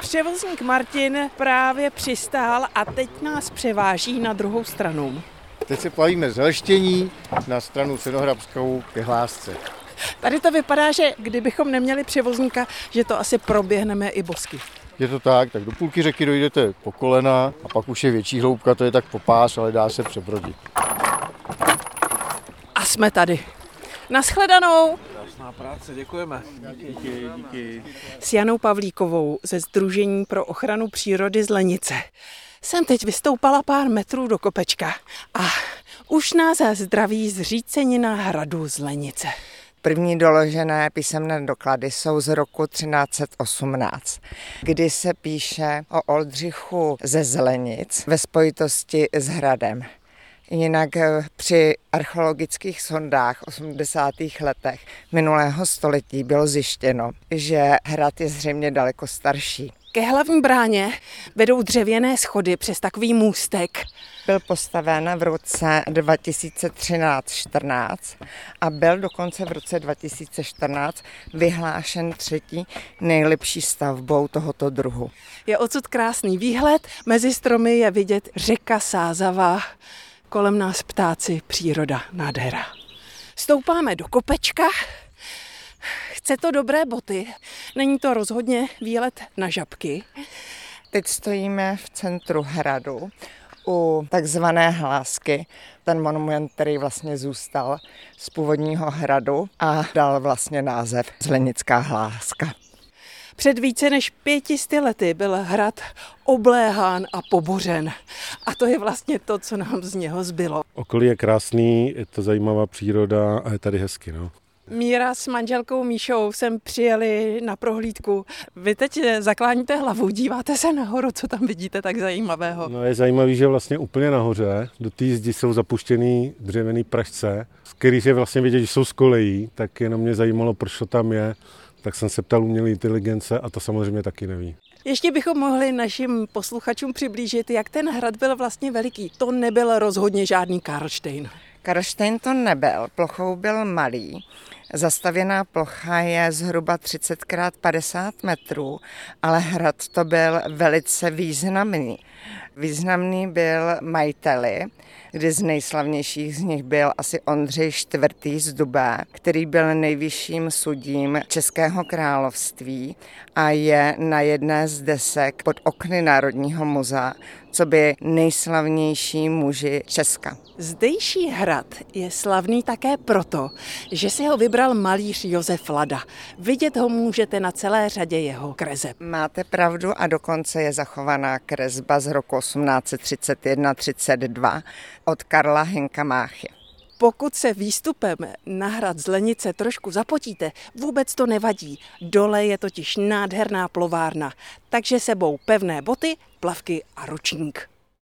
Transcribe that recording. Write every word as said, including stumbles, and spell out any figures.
Převozník Martin právě přistál a teď nás převáží na druhou stranu. Teď se plavíme z Helštění na stranu Senohrabskou ke Hlásce. Tady to vypadá, že kdybychom neměli převozníka, že to asi proběhneme i bosky. Je to tak, tak do půlky řeky dojdete po kolena a pak už je větší hloubka, to je tak po pás, ale dá se přebrodit. A jsme tady. Naschledanou. Krásná práce, děkujeme. Díky, díky. S Janou Pavlíkovou ze Sdružení pro ochranu přírody z Lenice jsem teď vystoupala pár metrů do kopečka a už nás zdraví zřícenina hradu z Lenice. První doložené písemné doklady jsou z roku třináct set osmnáct, kdy se píše o Oldřichu ze Zlenic ve spojitosti s hradem. Jinak při archeologických sondách v osmdesátých letech minulého století bylo zjištěno, že hrad je zřejmě daleko starší. Ke hlavní bráně vedou dřevěné schody přes takový můstek. Byl postaven v roce dva tisíce třináct čtrnáct a byl dokonce v roce dva tisíce čtrnáct vyhlášen třetí nejlepší stavbou tohoto druhu. Je odsud krásný výhled, mezi stromy je vidět řeka Sázava, kolem nás ptáci, příroda, nádhera. Stoupáme do kopečka, chce to dobré boty, není to rozhodně výlet na žabky. Teď stojíme v centru hradu u takzvané Hlásky, ten monument, který vlastně zůstal z původního hradu a dal vlastně název Zlenická Hláska. Před více než pětisty lety byl hrad obléhán a pobořen. A to je vlastně to, co nám z něho zbylo. Okolí je krásný, je to zajímavá příroda a je tady hezky, no. Míra s manželkou Míšou sem přijeli na prohlídku. Vy teď zakláníte hlavu, díváte se nahoru, co tam vidíte tak zajímavého? No je zajímavý, že vlastně úplně nahoře do té zdi jsou zapuštěný dřevěný pražce, z kterých je vlastně vidět, že jsou z kolejí, tak jenom mě zajímalo, proč to tam je. Tak jsem se ptal umělé inteligence a to samozřejmě taky neví. Ještě bychom mohli našim posluchačům přiblížit, jak ten hrad byl vlastně veliký. To nebyl rozhodně žádný Karlštejn. Karlštejn to nebyl, plochou byl malý. Zastavěná plocha je zhruba třicet krát padesát metrů, ale hrad to byl velice významný. Významný byl majiteli, kdy z nejslavnějších z nich byl asi Ondřej čtvrtý z Dubé, který byl nejvyšším sudím Českého království a je na jedné z desek pod okny Národního muzea, co by nejslavnější muži Česka. Zdejší hrad je slavný také proto, že si ho vybral malíř Josef Lada. Vidět ho můžete na celé řadě jeho kreseb. Máte pravdu a dokonce je zachovaná kresba z roku osmnáct set třicet jedna třicet dva od Karla Hynka Máchy. Pokud se výstupem na hrad z Lenice trošku zapotíte, vůbec to nevadí. Dole je totiž nádherná plovárna, takže sebou pevné boty, plavky a ručník.